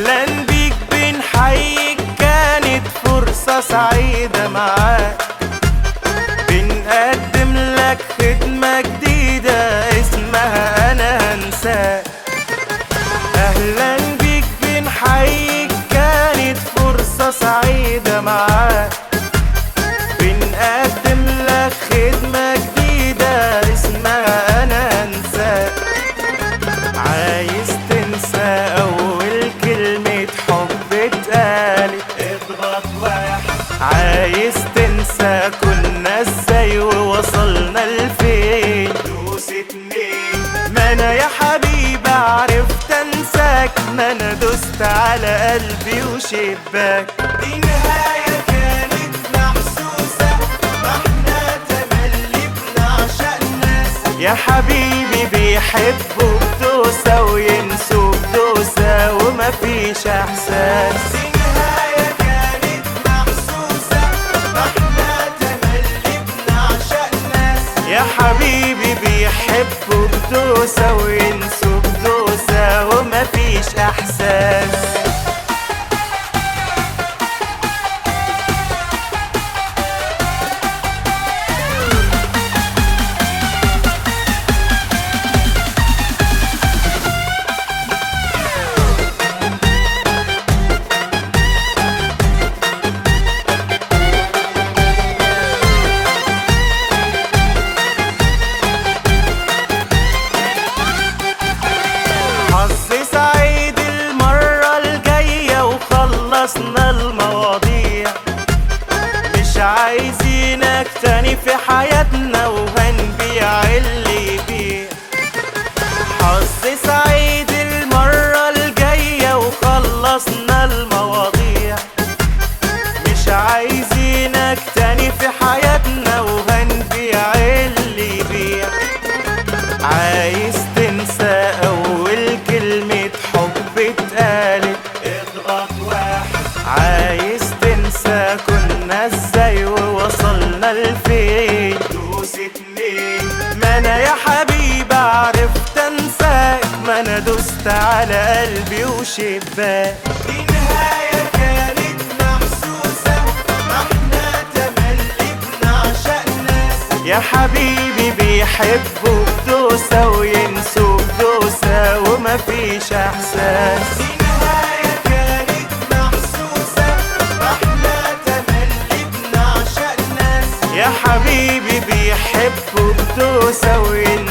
أهلا بيك بنحييك، كانت فرصة سعيدة معاك. بنقدم لك خدمة جديدة اسمها أنا هنساك. أهلا بيك بنحييك، كانت فرصة سعيدة معاك. بنقدم لك خدمة جديدة اسمها أنا هنساك. عايز تنسى أول كلمة حب اتقالت؟ اضغط واحد. عايز تنسى كنا ازاي ووصلنا لفين؟ دوس اتنين. ما أنا يا حبيبي عرفت انساك، ما أنا دوست على قلبي وشباك. دي نهاية كانت محسوسة، ما احنا تملي بنعشق ناس. يا حبيبي بيحبوا بدوسة وينسوا بدوسة ومفيش احساس. دي نهاية كانت محسوسة، ما احنا تملي بنعشق ناس. يا حبيبي بيحبوا بدوسة وينسوا بدوسة ومفيش احساس. حظ سعيد المرة الجاية وخلصنا المواضيع، مش عايزينك تاني في حياتنا وهنبيع اللي يبيع. حظ سعيد المرة الجاية وخلصنا المواضيع، مش عايزينك تاني في حياتنا وهنبيع اللي يبيع. عايز تنسى أول كلمة حب اتقالت؟ اضغط واحد. عايز تنسى كنا ازاي ووصلنا لفين؟ دوس اتنين. ما أنا يا حبيبي عرفت انساك، ما أنا دوست على قلبي وشباك. دي نهاية كانت محسوسة، ما احنا تملي بنعشق ناس. يا حبيبي بيحبوا بدوسة وينسوا بدوسة ومفيش احساس. دي نهاية كانت محسوسة، ما احنا تملي بنعشق ناس. يا حبيبي بيحبوا بدوسة وينسوا